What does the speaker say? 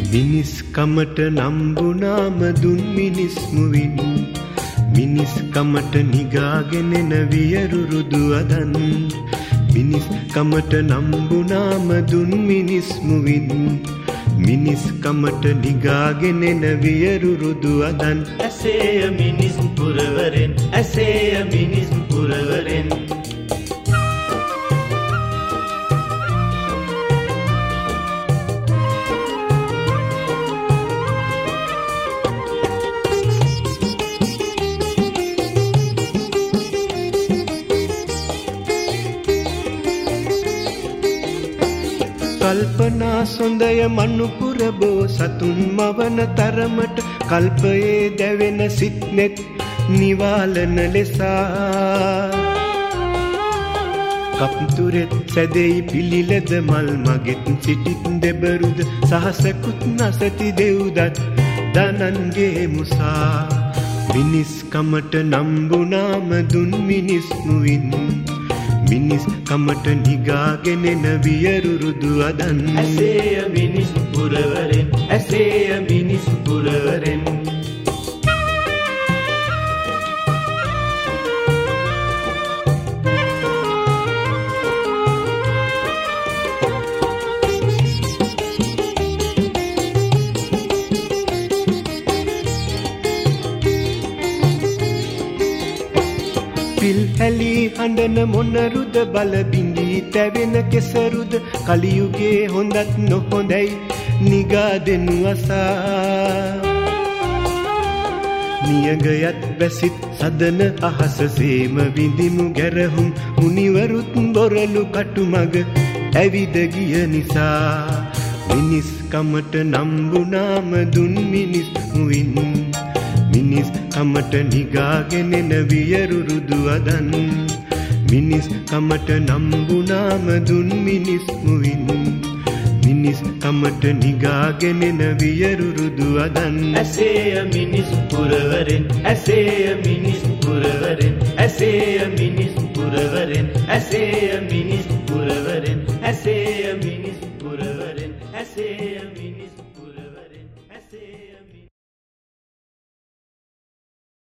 මිනිස් කමට නම්බුනාම දුන් මිනිස් මුවින් මිනිස් කමට නිගාගෙන එන වියරුරුදු අදන් මිනිස් කමට නම්බුනාම දුන් මිනිස් මුවින් මිනිස් කමට නිගාගෙන එන වියරුරුදු අදන් ඇසේය මිනිස් පුරවරෙන් ඇසේය මිනිස් පුරවරෙන් කල්පනා සොඳය මනුපුර බෝ සතුන් මවන තරමට කල්පයේ දැවෙන සිත්නෙත් නිවාලන ලෙසා කප්තුරෙත් සැදෙයි පිළිලද මල් මගෙත් සිටිත් දෙබරුද සහසකුත් නසති දෙව්දත් දනන්ගේ මුසා මිනිස් කමට නම්බුනාම දුන් මිනිස් මුවින් මිනිස් කමට නිගාගෙන එන වියරුරුදු අදන් ඇසේය මිනිස් පුරවරෙන් ඇසේය මිනිස් පුරවරෙන් පිල් හැලි හඬන මොනරුද බල බිඳී තැවෙන කෙසරුද කලියුගේ හොඳත් නොහොඳයි නිගා දෙනු අසා නියගයත් වැසිත් සදන අහස සේම විඳිමු ගැරහුම් මුනිවරුත් බොරලු කටුමග ඇවිද ගිය නිසා මිනිස් කමට නම්බුනාම දුන් මිනිස් මුවින් මිනිස් කමට නිගාගෙන එන වියරුරුදු අදන් මිනිස් කමට නම්බුනාම දුන් මිනිස් මුවින් මිනිස් කමට නිගාගෙන එන වියරුරුදු අදන් ඇසේය මිනිස් පුරවරෙන් ඇසේය මිනිස් පුරවරෙන් ඇසේය මිනිස් පුරවරෙන් ඇසේය මිනිස් පුරවරෙන් ඇසේය මිනිස් පුරවරෙන් ඇසේය මිනිස් පුරවරෙන් ඇසේය